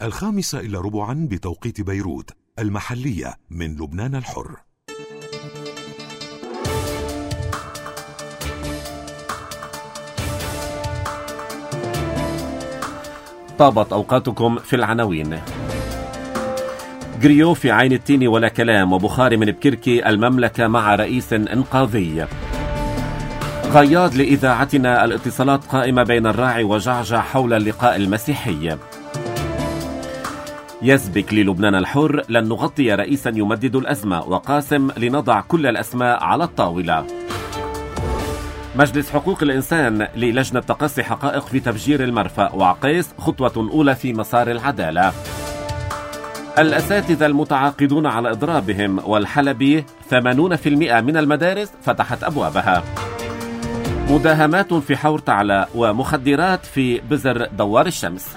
5:15 بتوقيت بيروت المحلية من لبنان الحر. طابت أوقاتكم في العناوين. جريو في عين التين ولا كلام، وبخاري من بكركي المملكة مع رئيس إنقاذي. غياض لإذاعتنا، الاتصالات قائمة بين الراعي وجعجع حول اللقاء المسيحي. يزبك للبنان الحر، لن نغطي رئيسا يمدد الأزمة، وقاسم لنضع كل الأسماء على الطاولة. مجلس حقوق الإنسان للجنة تقصي حقائق في تفجير المرفأ، وعقيس خطوة أولى في مسار العدالة. الأساتذة المتعاقدون على إضرابهم، والحلبي 80% من المدارس فتحت أبوابها. مداهمات في حور تعلى، ومخدرات في بزر دوار الشمس.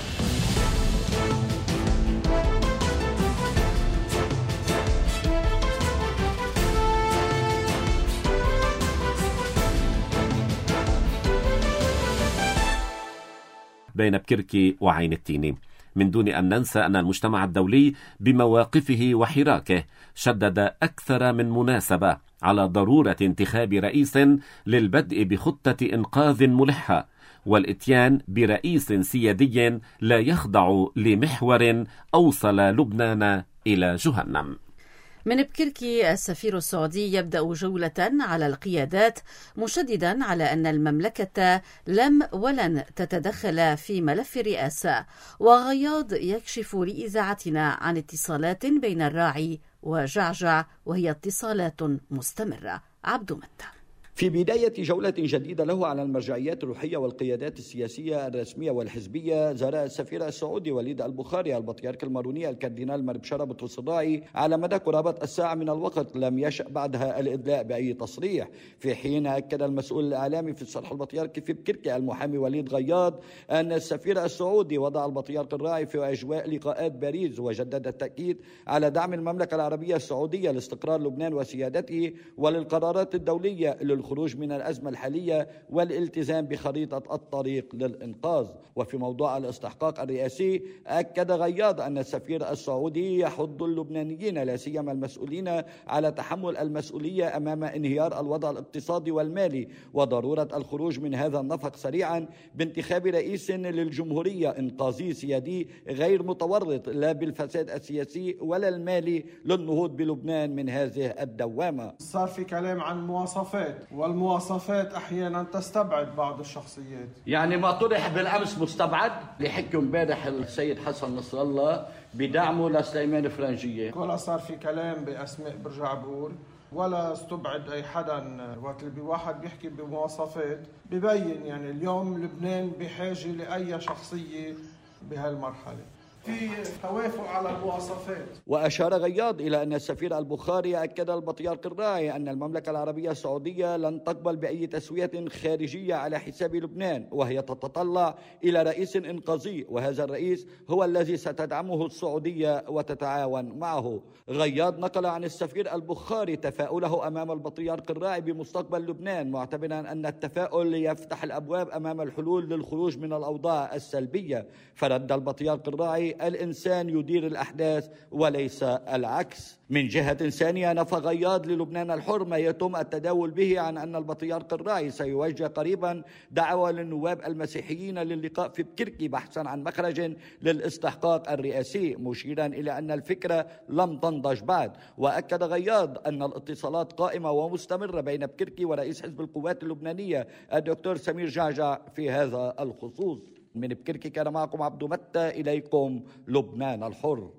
بين بكركي وعين التين، من دون أن ننسى أن المجتمع الدولي بمواقفه وحراكه شدد أكثر من مناسبة على ضرورة انتخاب رئيس للبدء بخطة إنقاذ ملحة، والإتيان برئيس سيادي لا يخضع لمحور أوصل لبنان إلى جهنم. من بكركي، السفير السعودي يبدأ جولة على القيادات، مشددا على أن المملكة لم ولن تتدخل في ملف الرئاسة. وغياض يكشف لإذاعتنا عن اتصالات بين الراعي وجعجع، وهي اتصالات مستمرة. عبد متى. في بداية جولة جديدة له على المرجعيات الروحية والقيادات السياسية الرسمية والحزبية، زار السفير السعودي وليد البخاري البطريرك الماروني الكاردينال مربشرة بطرس الراعي على مدى قرابة الساعة من الوقت. لم يشأ بعدها الإدلاء بأي تصريح، في حين أكد المسؤول الإعلامي في الصالح البطريركي في بكركي المحامي وليد غياض أن السفير السعودي وضع البطريرك الراعي في أجواء لقاءات باريس، وجدد التأكيد على دعم المملكة العربية السعودية لاستقرار لبنان وسيادته وللقرارات الدولية للخروج من الأزمة الحالية والالتزام بخريطة الطريق للإنقاذ. وفي موضوع الاستحقاق الرئاسي، أكد غياض أن السفير السعودي يحض اللبنانيين لا سيما المسؤولين على تحمل المسؤولية أمام انهيار الوضع الاقتصادي والمالي، وضرورة الخروج من هذا النفق سريعا بانتخاب رئيس للجمهورية إنقاذي سيادي غير متورط لا بالفساد السياسي ولا المالي للنهوض بلبنان من هذه الدوامة. صار في كلام عن مواصفات، والمواصفات أحيانا تستبعد بعض الشخصيات. يعني ما طرح بالأمس مستبعد لحكي امبارح السيد حسن نصر الله بدعمه لسليمان فرنجية، ولا صار في كلام بأسماء برجع بقول، ولا استبعد أي حدا. وقت اللي واحد بيحكي بمواصفات ببين يعني اليوم لبنان بحاجة لأي شخصية بهالمرحلة في توافق على المواصفات. وأشار غياض إلى أن السفير البخاري أكد البطريرك الراعي أن المملكة العربية السعودية لن تقبل بأي تسوية خارجية على حساب لبنان، وهي تتطلع إلى رئيس إنقاذي، وهذا الرئيس هو الذي ستدعمه السعودية وتتعاون معه. غياض نقل عن السفير البخاري تفاؤله أمام البطريرك الراعي بمستقبل لبنان، معتبرا أن التفاؤل يفتح الأبواب أمام الحلول للخروج من الأوضاع السلبية. فرد البطريرك الراعي: الإنسان يدير الأحداث وليس العكس. من جهة ثانية، نفى غياض للبنان الحر ما يتم التداول به عن أن البطريرك الراعي سيوجه قريبا دعوة للنواب المسيحيين للقاء في بكركي بحثا عن مخرج للاستحقاق الرئاسي، مشيرا إلى أن الفكرة لم تنضج بعد. وأكد غياض أن الاتصالات قائمة ومستمرة بين بكركي ورئيس حزب القوات اللبنانية الدكتور سمير جعجع في هذا الخصوص. من بكركي كان معكم عبد متى، إليكم لبنان الحر.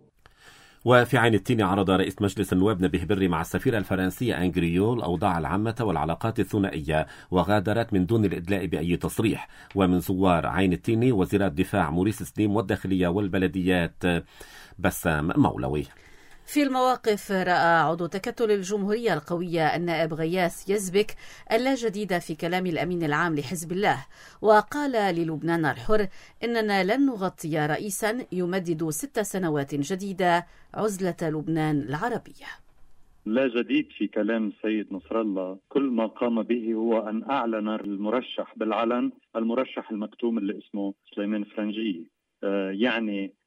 وفي عين التين، عرض رئيس مجلس النواب نبيه بري مع السفيرة الفرنسية أنجريو الأوضاع العامة والعلاقات الثنائية، وغادرت من دون الإدلاء بأي تصريح. ومن زوار عين التين وزير الدفاع موريس سليم والداخلية والبلديات بسام مولوي. في المواقف، رأى عضو تكتل الجمهورية القوية النائب غياث يزبك اللا جديد في كلام الأمين العام لحزب الله، وقال للبنان الحر: إننا لن نغطي رئيسا يمدد 6 سنوات جديدة عزلة لبنان العربية. لا جديد في كلام السيد نصر الله، كل ما قام به هو أن أعلن المرشح بالعلن، المرشح المكتوم اللي اسمه سليمان فرنجي. يعني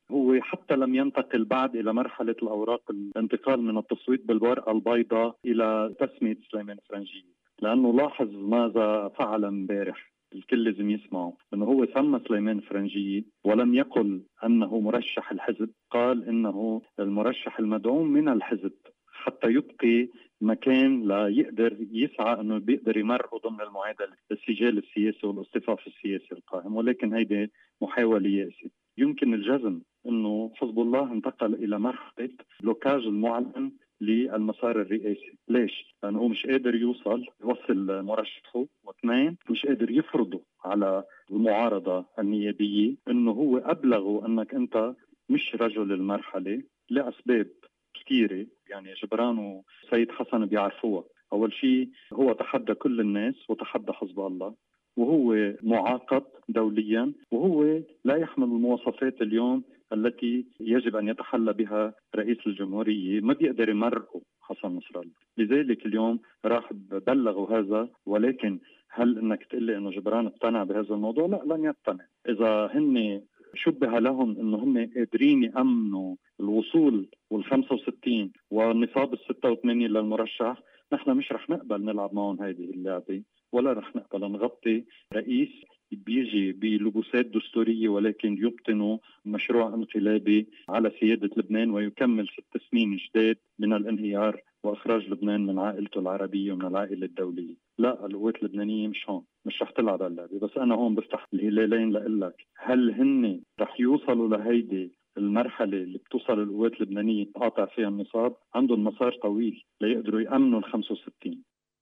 هو حتى لم ينتقل بعد إلى مرحلة الأوراق الانتقال من التصويت بالورقة البيضاء إلى تسمية سليمان فرنجية، لأنه لاحظ ماذا فعل امبارح. الكل لازم يسمعه أنه هو سمى سليمان فرنجية ولم يقل أنه مرشح الحزب، قال إنه المرشح المدعوم من الحزب حتى يبقي مكان لا يقدر يسعى أنه بيقدر يمرقه ضمن المعادلة السجال السياسي والاصطفاف السياسي القائم. ولكن هيدي محاولة يأسة. يمكن الجزم أنه حزب الله انتقل إلى مرحلة بلوكاج المعلن للمسار الرئاسي. ليش؟ لأنه مش قادر يوصل مرشحه، واثنين مش قادر يفرضه على المعارضة النيابية أنه هو أبلغه أنك أنت مش رجل المرحلة لأسباب كثيرة. يعني جبران وسيد حسن بيعرفوها. أول شيء هو تحدى كل الناس وتحدى حزب الله، وهو معاقب دوليا، وهو لا يحمل المواصفات اليوم التي يجب أن يتحلى بها رئيس الجمهورية. ما بيقدر يمرقه حسن نصر الله، لذلك اليوم راح بلغوا هذا. ولكن هل انك تقول لي انه جبران اقتنع بهذا الموضوع؟ لا، لن يقتنع. اذا هن شبه لهم انه هم قادرين يأمنوا الوصول وال65 والنصاب ال86 للمرشح، نحن مش رح نقبل نلعب معهم هذه اللعبة، ولا رح نقبل نغطي رئيس بيجي بلبوسات دستورية ولكن يبطنوا مشروع انقلابي على سيادة لبنان ويكمل 6 سنين جداد من الانهيار وإخراج لبنان من عائلته العربية ومن العائلة الدولية. لا، القوات اللبنانية مش هون، مش رح تلعب اللعبة. بس أنا هون بفتح الهلالين لقلك، هل هن رح يوصلوا لهيدي المرحلة اللي بتوصل القوات اللبنانية تقاطع فيها النصاب؟ عندهم مسار طويل ليقدروا يأمنوا ال65.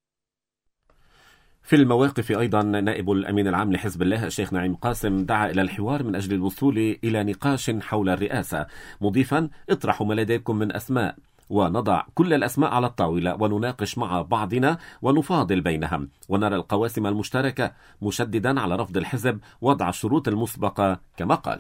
في المواقف أيضا نائب الأمين العام لحزب الله الشيخ نعيم قاسم دعا إلى الحوار من أجل الوصول إلى نقاش حول الرئاسة، مضيفا: اطرحوا ما لديكم من أسماء ونضع كل الأسماء على الطاولة ونناقش مع بعضنا ونفاضل بينهم ونرى القواسم المشتركة، مشددا على رفض الحزب وضع الشروط المسبقة كما قال.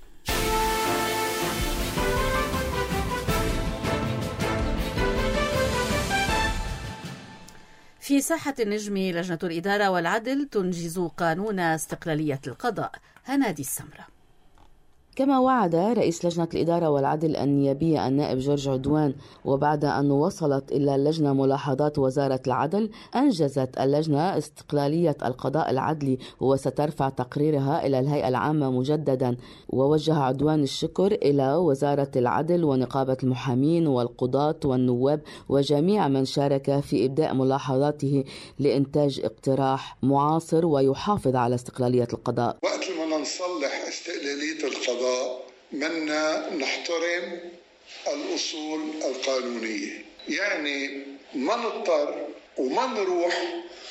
في ساحة النجم، لجنة الإدارة والعدل تنجز قانون استقلالية القضاء. هنادي السمرة. كما وعد رئيس لجنة الإدارة والعدل النيابية النائب جورج عدوان، وبعد أن وصلت إلى اللجنة ملاحظات وزارة العدل، أنجزت اللجنة استقلالية القضاء العدلي وسترفع تقريرها إلى الهيئة العامة مجددا. ووجه عدوان الشكر إلى وزارة العدل ونقابة المحامين والقضاة والنواب وجميع من شارك في إبداء ملاحظاته لإنتاج اقتراح معاصر ويحافظ على استقلالية القضاء. وقت ما نصلح استقلالية القضاء منا نحترم الأصول القانونية، يعني ما نضطر وما نروح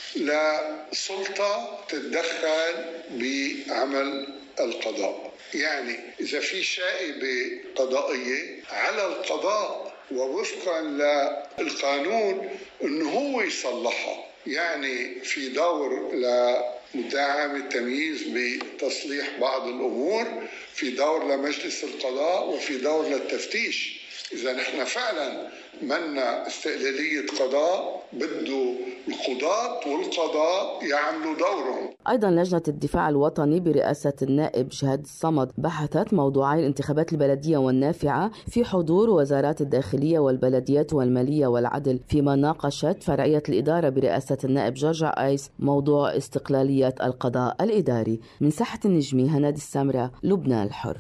لسلطة تتدخل بعمل القضاء. يعني إذا في شائبة قضائية على القضاء ووفقا للقانون إنه هو يصلحها. يعني في دور لمدعم التمييز بتصليح بعض الأمور، في دور لمجلس القضاء، وفي دور للتفتيش. إذا نحن فعلا منا استقلالية قضاء، بده القضاة والقضاء يعملوا دورهم. أيضا لجنة الدفاع الوطني برئاسة النائب جهاد الصمد بحثت موضوعي الانتخابات البلدية والنافعة في حضور وزارات الداخلية والبلديات والمالية والعدل، فيما ناقشت فرعية الإدارة برئاسة النائب جورج عايس موضوع استقلالية القضاء الإداري. من ساحة النجمي، هنادي السمرة، لبنان الحر.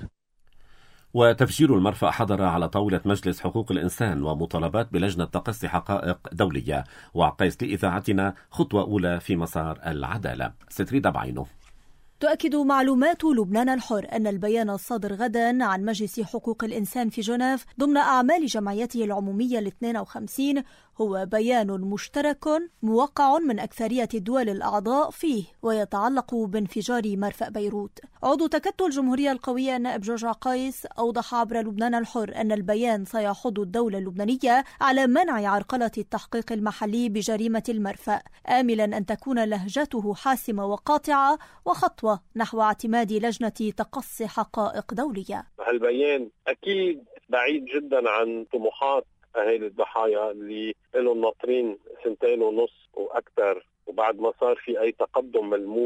وتفجير المرفأ حضر على طاولة مجلس حقوق الإنسان ومطالبات بلجنة تقصي حقائق دولية. وعقيس لإذاعتنا خطوة أولى في مسار العدالة. ستريد بعينه. تؤكد معلومات لبنان الحر أن البيان الصادر غدا عن مجلس حقوق الإنسان في جنيف ضمن أعمال جمعيته العمومية 52 هو بيان مشترك موقع من أكثرية الدول الأعضاء فيه، ويتعلق بانفجار مرفأ بيروت. عضو تكتل الجمهورية القوية النائب جورج عقيس أوضح عبر لبنان الحر أن البيان سيحض الدولة اللبنانية على منع عرقلة التحقيق المحلي بجريمة المرفأ، آملا أن تكون لهجته حاسمة وقاطعة وخطوة نحو اعتماد لجنة تقصي حقائق دولية. البيان أكيد بعيد جدا عن طموحات أهالي الضحايا اللي لهم ناطرين 2.5 سنين وأكثر، وبعد ما صار في أي تقدم ملموس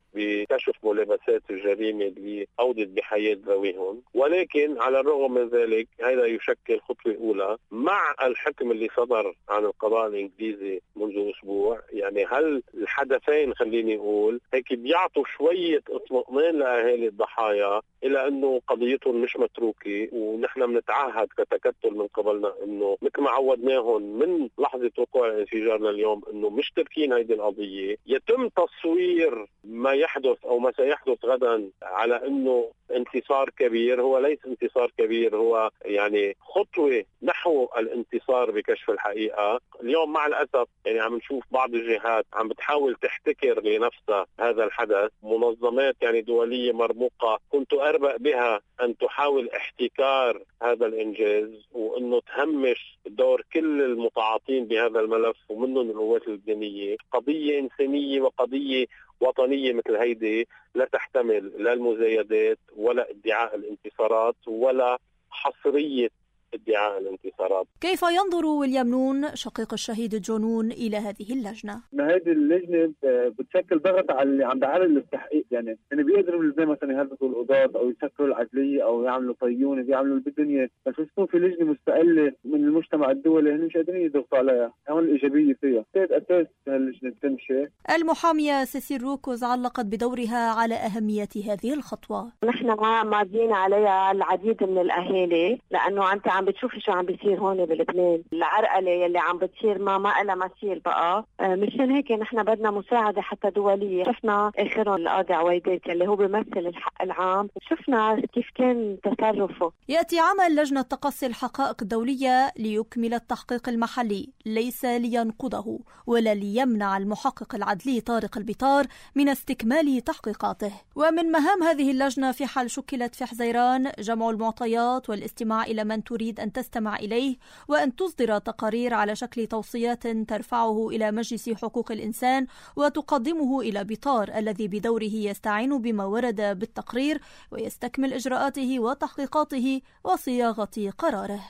بكشف ملابسات الجريمة اللي أودت بحياة ذويهم. ولكن على الرغم من ذلك هذا يشكل خطوة أولى مع الحكم اللي صدر عن القضاء الإنجليزي منذ أسبوع. يعني هل الحدثين خليني أقول هيك بيعطوا شوية اطمئنان لأهالي الضحايا إلى أنه قضيتهم مش متروكة، ونحن بنتعهد كتكتل من قبلنا أنه مثل ما عودناهم من لحظة وقوع انفجارنا اليوم أنه مش تركين هذه القضية. يتم تصوير ما يحدث أو ما سيحدث غدا على أنه انتصار كبير. هو ليس انتصار كبير، هو يعني خطوة نحو الانتصار بكشف الحقيقة. اليوم مع الأسف يعني عم نشوف بعض الجهات عم بتحاول تحتكر لنفسها هذا الحدث. منظمات يعني دولية مرموقة كنت أربأ بها أن تحاول احتكار هذا الإنجاز وأنه تهمش دور كل المتعاطين بهذا الملف ومنهم القوات اللبنانية. قضية إنسانية وقضية وطنية مثل هيدي لا تحتمل لا المزايدات ولا ادعاء الانتصارات ولا حصرية ادعاء الانتصارات. كيف ينظر ويليام نون شقيق الشهيد جونون إلى هذه اللجنة؟ هذه اللجنة بتشكل ضغط على اللي عم بعمل التحقيق. يعني بيقدروا زي مثلا يهددوا القضاة أو يسكروا العدلية أو يعملوا طيونة بيعملوا اللي بالدنيا، بس يكون في لجنة مستقلة من المجتمع الدولي هن مش قادرين يضغطوا عليها. هون الإيجابية فيها أساس هاللجنة تمشي. المحامية سيسيل روكوز علقت بدورها على أهمية هذه الخطوة. نحن ماضيين عليها العديد من الأهالي لأنه أنت عم بتشوفي شو عم بيصير هون بلبنان، العرقلة يلي عم بتصير ما إلها مثيل بقى. مشان هيك نحن بدنا مساعدة حتى دولية. شفنا آخرهم القاضي عويدات يلي هو بيمثل الحق العام، شفنا كيف كان تصرفه. يأتي عمل لجنة تقصي الحقائق الدولية ليكمل التحقيق المحلي، ليس لينقضه ولا ليمنع المحقق العدلي طارق البطار من استكمال تحقيقاته. ومن مهام هذه اللجنة في حال شكلت في حزيران جمع المعطيات والاستماع إلى من تريد أن تستمع إليه، وأن تصدر تقارير على شكل توصيات ترفعه إلى مجلس حقوق الإنسان وتقدمه إلى بطار الذي بدوره يستعين بما ورد بالتقرير ويستكمل إجراءاته وتحقيقاته وصياغة قراره.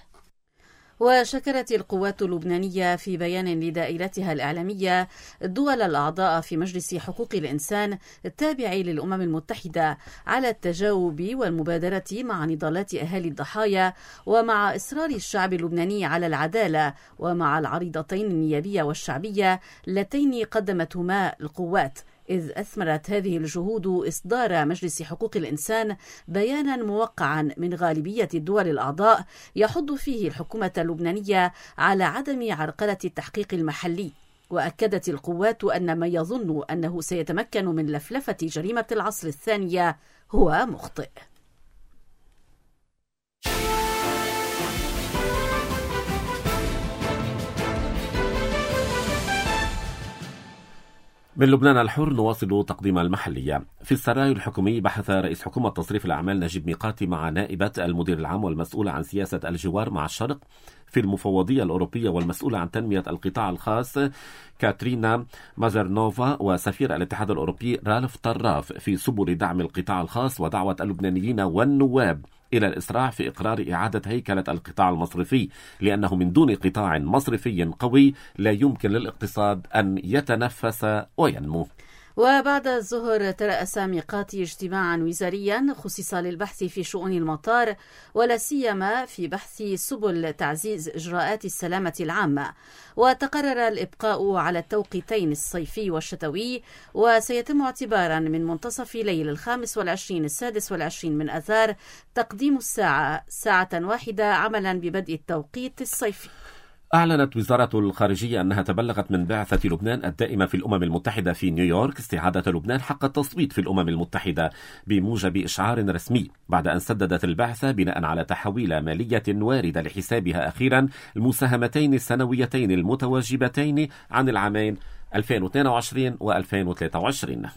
وشكرت القوات اللبنانية في بيان لدائرتها الإعلامية الدول الأعضاء في مجلس حقوق الإنسان التابع للأمم المتحدة على التجاوب والمبادرة مع نضالات أهالي الضحايا ومع إصرار الشعب اللبناني على العدالة ومع العريضتين النيابية والشعبية اللتين قدمتهما القوات، إذ أثمرت هذه الجهود إصدار مجلس حقوق الإنسان بيانا موقعا من غالبية الدول الأعضاء يحض فيه الحكومة اللبنانية على عدم عرقلة التحقيق المحلي. وأكدت القوات أن ما يظن أنه سيتمكن من لفلفة جريمة العصر الثانية هو مخطئ. من لبنان الحر نواصل تقديم المحلية. في السراي الحكومي بحث رئيس حكومة تصريف الأعمال نجيب ميقاتي مع نائبة المدير العام والمسؤولة عن سياسة الجوار مع الشرق في المفوضية الأوروبية والمسؤولة عن تنمية القطاع الخاص كاترينا مازرنوفا وسفير الاتحاد الأوروبي رالف طراف في سبل دعم القطاع الخاص ودعوة اللبنانيين والنواب إلى الإسراع في إقرار إعادة هيكلة القطاع المصرفي، لأنه من دون قطاع مصرفي قوي لا يمكن للاقتصاد أن يتنفس وينمو. وبعد الظهر ترأس ميقاتي اجتماعا وزاريا خصص للبحث في شؤون المطار ولا سيما في بحث سبل تعزيز إجراءات السلامة العامة، وتقرر الإبقاء على التوقيتين الصيفي والشتوي، وسيتم اعتبارا من منتصف ليل 25 26 من آذار تقديم الساعة 1 عملا ببدء التوقيت الصيفي. أعلنت وزارة الخارجية أنها تبلغت من بعثة لبنان الدائمة في الأمم المتحدة في نيويورك استعادة لبنان حق التصويت في الأمم المتحدة بموجب إشعار رسمي، بعد أن سددت البعثة بناء على تحويل مالية واردة لحسابها أخيرا المساهمتين السنويتين المتواجبتين عن العامين 2022 و2023.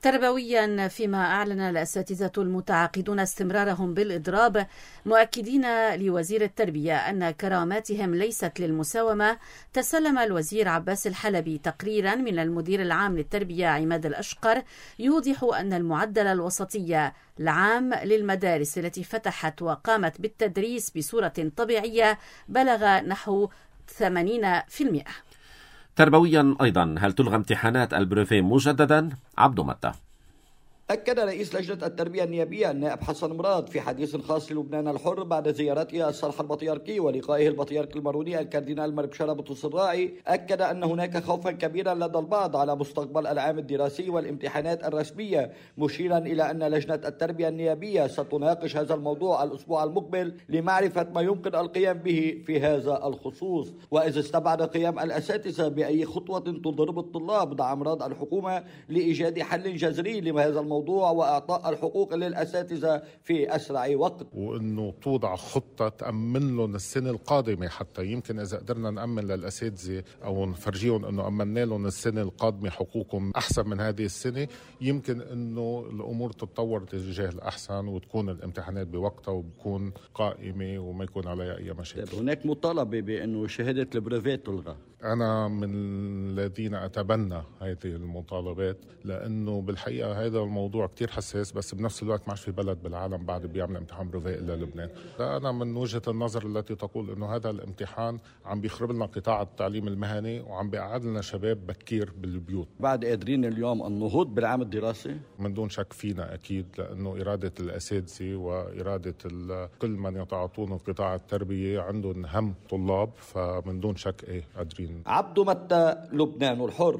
تربويا، فيما أعلن الأساتذة المتعاقدون استمرارهم بالإضراب مؤكدين لوزير التربية أن كراماتهم ليست للمساومة، تسلم الوزير عباس الحلبي تقريرا من المدير العام للتربية عماد الأشقر يوضح أن المعدل الوسطي العام للمدارس التي فتحت وقامت بالتدريس بصورة طبيعية بلغ نحو 80%. تربويا أيضا، هل تلغى امتحانات البريفي مجددا؟ عبد متى. أكد رئيس لجنة التربية النيابية النائب حسن مراد في حديث خاص للبنان الحر بعد زيارته الصرح البطيركي ولقائه البطيرك الماروني الكاردينال مربشارة بطرس الراعي، أكد أن هناك خوفا كبيرا لدى البعض على مستقبل العام الدراسي والامتحانات الرسمية، مشيرا إلى أن لجنة التربية النيابية ستناقش هذا الموضوع الأسبوع المقبل لمعرفة ما يمكن القيام به في هذا الخصوص. وإذ استبعد قيام الأساتذة بأي خطوة تضرب الطلاب، دعا مراد الحكومة لإيجاد حل جذري لهذا الموضوع وإعطاء الحقوق للأساتذة في أسرع وقت، وأنه توضع خطة تأمن لهم السنة القادمة. حتى يمكن إذا قدرنا نأمن للأساتذة أو نفرجيهم أنه أمنا لهم السنة القادمة حقوقهم أحسن من هذه السنة، يمكن أنه الأمور تتطور تجاه الأحسن وتكون الامتحانات بوقتها وبكون قائمة وما يكون عليها أي مشاكل. هناك مطالبة بأنه شهادة البريفيت تلغى. أنا من الذين أتبنى هذه المطالبات، لأنه بالحقيقة هذا الموضوع كتير حساس، بس بنفس الوقت ما عادش في بلد بالعالم بعد بيعمل امتحان بريفي إلا لبنان. أنا من وجهة النظر التي تقول أنه هذا الامتحان عم بيخرب لنا قطاع التعليم المهني وعم بيقعد لنا شباب بكير بالبيوت. بعد قادرين اليوم النهوض بالعام الدراسي؟ من دون شك فينا أكيد، لأنه إرادة الأساتذة وإرادة كل من يتعاطون في قطاع التربية عندهم هم طلاب، فمن دون شك إيه قادرين. عبد متى، لبنان الحر.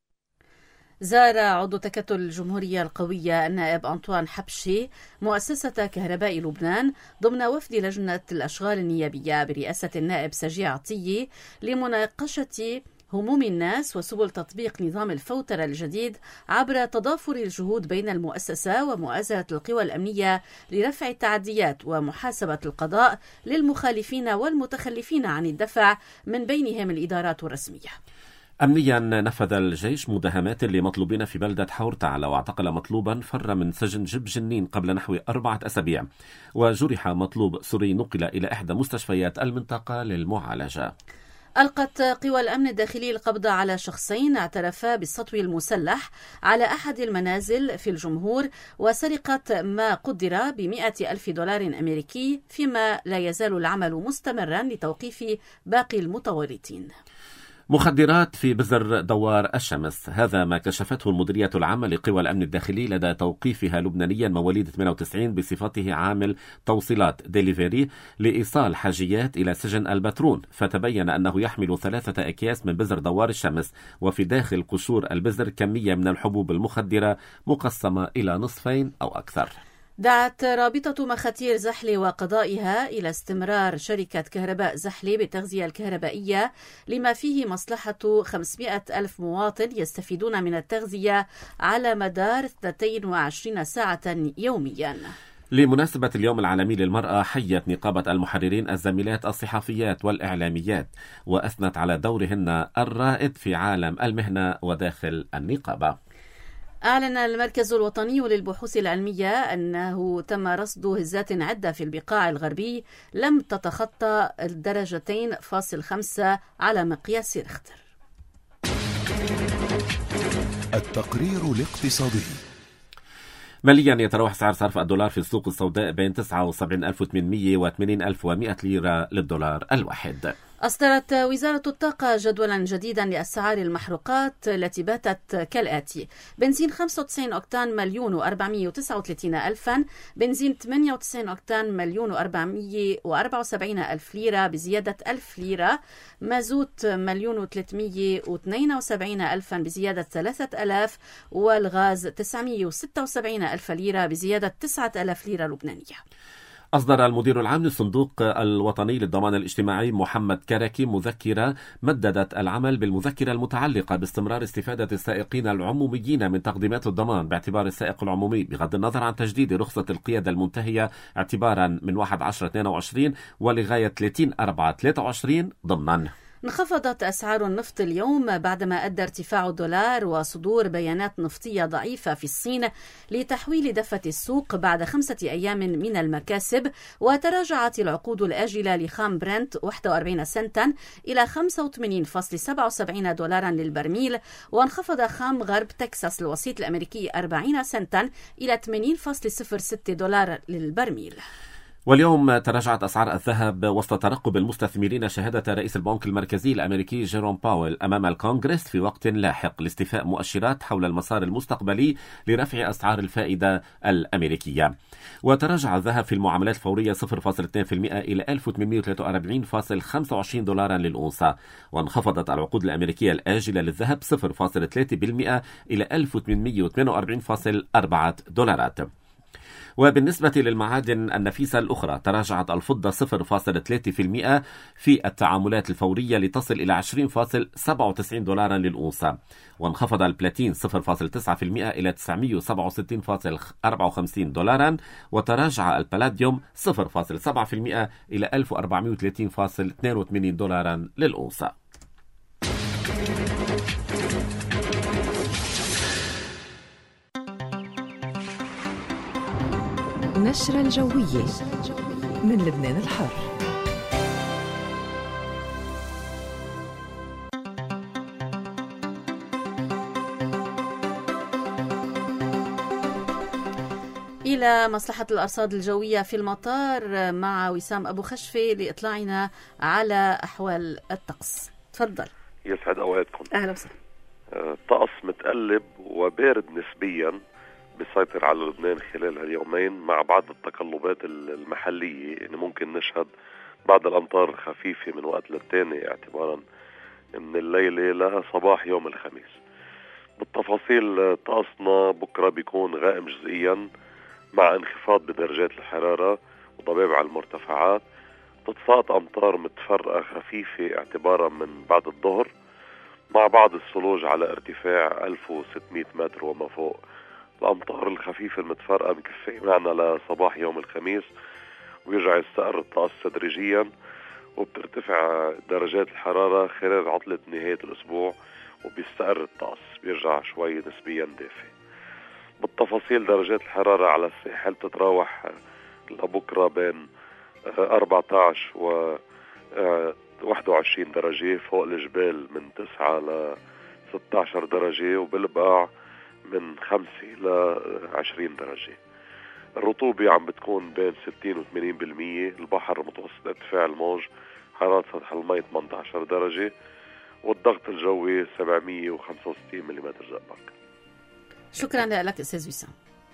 زار عضو تكتل الجمهورية القوية النائب أنطوان حبشي مؤسسة كهرباء لبنان ضمن وفد لجنة الأشغال النيابية برئاسة النائب سجيع عطية لمناقشة هموم الناس وسبل تطبيق نظام الفوترة الجديد عبر تضافر الجهود بين المؤسسة ومؤازرة القوى الأمنية لرفع التعديات ومحاسبة القضاء للمخالفين والمتخلفين عن الدفع، من بينهم الإدارات الرسمية. أمنيا، نفذ الجيش مداهمات لمطلوبين في بلدة حورتعلى واعتقل مطلوبا فر من سجن جب جنين قبل نحو 4 أسابيع، وجرح مطلوب سوري نقل إلى إحدى مستشفيات المنطقة للمعالجة. ألقت قوى الأمن الداخلي القبض على شخصين اعترفا بالسطو المسلح على أحد المنازل في الجمهور وسرقة ما قدر $100,000 أمريكي، فيما لا يزال العمل مستمرا لتوقيف باقي المتورطين. مخدرات في بزر دوار الشمس، هذا ما كشفته المديرية العامة لقوى الأمن الداخلي لدى توقيفها لبنانيا مواليد 98 بصفته عامل توصيلات ديليفري لإيصال حاجيات إلى سجن البترون، فتبين أنه يحمل 3 أكياس من بزر دوار الشمس، وفي داخل قشور البزر كمية من الحبوب المخدرة مقسمة إلى نصفين أو أكثر. دعت رابطة مخاتير زحلة وقضائها إلى استمرار شركة كهرباء زحلة بالتغذية الكهربائية، لما فيه مصلحة 500,000 مواطن يستفيدون من التغذية على مدار 22 ساعة يوميا. لمناسبة اليوم العالمي للمرأة، حيت نقابة المحررين الزميلات الصحفيات والإعلاميات وأثنت على دورهن الرائد في عالم المهنة وداخل النقابة. أعلن المركز الوطني للبحوث العلمية أنه تم رصد هزات عدة في البقاع الغربي لم تتخطى 2.5 على مقياس ريختر. التقرير الاقتصادي. ماليا، يتراوح سعر صرف الدولار في السوق السوداء بين 79,800 و 80,100 ليرة للدولار الواحد. أصدرت وزارة الطاقة جدولا جديدا لأسعار المحروقات التي باتت كالآتي: بنزين 95 أوكتان 1,439,000، بنزين 98 أوكتان 1,474,000 ليرة بزيادة 1,000 ليرة، مازوت 1,372,000 بزيادة 3,000، والغاز 976,000 ليرة بزيادة 9,000 ليرة لبنانية. أصدر المدير العام للصندوق الوطني للضمان الاجتماعي محمد كركي مذكرة مددت العمل بالمذكرة المتعلقة باستمرار استفادة السائقين العموميين من تقديمات الضمان باعتبار السائق العمومي، بغض النظر عن تجديد رخصة القيادة المنتهية اعتبارا من 1/10/22 ولغاية 30/4/23 ضمنا. انخفضت أسعار النفط اليوم بعدما أدى ارتفاع الدولار وصدور بيانات نفطية ضعيفة في الصين لتحويل دفة السوق بعد 5 أيام من المكاسب، وتراجعت العقود الآجلة لخام برنت 41 سنتا إلى 85.77 دولارا للبرميل، وانخفض خام غرب تكساس الوسيط الأمريكي 40 سنتا إلى 80.06 دولار للبرميل. واليوم تراجعت أسعار الذهب وسط ترقب المستثمرين شهادة رئيس البنك المركزي الأمريكي جيروم باويل أمام الكونغرس في وقت لاحق لاستيفاء مؤشرات حول المسار المستقبلي لرفع أسعار الفائدة الأمريكية. وتراجع الذهب في المعاملات الفورية 0.2% إلى 1843.25 دولارا للأونصة، وانخفضت العقود الأمريكية الآجلة للذهب 0.3% إلى 1848.4 دولارات. وبالنسبة للمعادن النفيسة الأخرى تراجعت الفضة 0.3% في التعاملات الفورية لتصل إلى 20.97 دولارا للأونصة، وانخفض البلاتين 0.9% إلى 967.54 دولارا، وتراجع البلاديوم 0.7% إلى 1430.82 دولارا للأونصة. نشرة الجوية من لبنان الحر. إلى مصلحة الأرصاد الجوية في المطار مع وسام أبو خشفة لإطلاعنا على أحوال الطقس. تفضل. يسعد أوقاتكم. أهلا وسهلا. طقس متقلب وبارد نسبيا بيسيطر على لبنان خلال هاليومين، مع بعض التقلبات المحلية. يعني ممكن نشهد بعض الأمطار خفيفة من وقت للتاني اعتبارا من الليلة لها صباح يوم الخميس. بالتفاصيل طقسنا بكرة بيكون غائم جزئيا مع انخفاض بدرجات الحرارة وضباب على المرتفعات. تتساقط أمطار متفرقة خفيفة اعتبارا من بعد الظهر، مع بعض الثلوج على ارتفاع 1600 متر وما فوق. الأمطار الخفيفة المتفرقة مكفية معنا لصباح يوم الخميس، ويرجع يستقر الطقس تدريجيا، وبترتفع درجات الحرارة خلال عطلة نهاية الأسبوع، وبيستقر الطقس بيرجع شوي نسبيا دافي. بالتفاصيل درجات الحرارة على الساحل تتراوح لبكرة بين 14 و 21 درجة، فوق الجبال من 9 ل 16 درجة، وبالبقاع من 5 إلى 20 درجة. الرطوبة عم بتكون بين 60 و 80%. البحر متوسط ارتفاع الموج، حرارة سطح المي 18 درجة، والضغط الجوي 765 ملم زئبق. شكرا لك أستاذ وسام.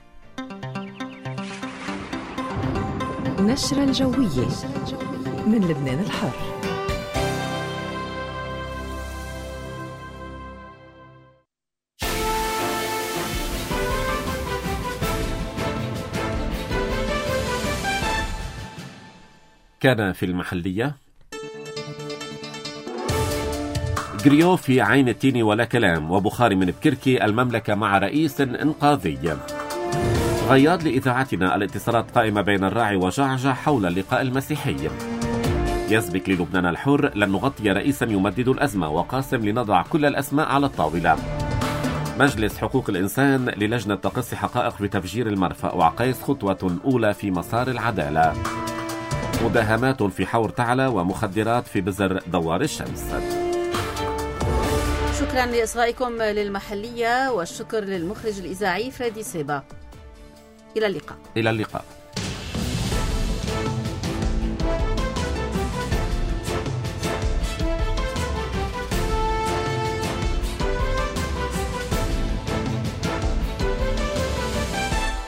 نشرة الجوية من لبنان الحر. كان في المحلية جريو في عين التين ولا كلام، وبخاري من بكركي المملكة مع رئيس إنقاذي. غياض لإذاعتنا الاتصالات قائمة بين الراعي وجعجع حول اللقاء المسيحي. يسبق للبنان الحر لن نغطي رئيسا يمدد الأزمة، وقاسم لنضع كل الأسماء على الطاولة. مجلس حقوق الإنسان للجنة تقصي حقائق بتفجير المرفأ، وعقيس خطوة أولى في مسار العدالة. مداهمات في حور تعلى ومخدرات في بزر دوار الشمس. شكرا لإصغائكم للمحلية، والشكر للمخرج الإذاعي فريدي سيبا. إلى اللقاء. إلى اللقاء.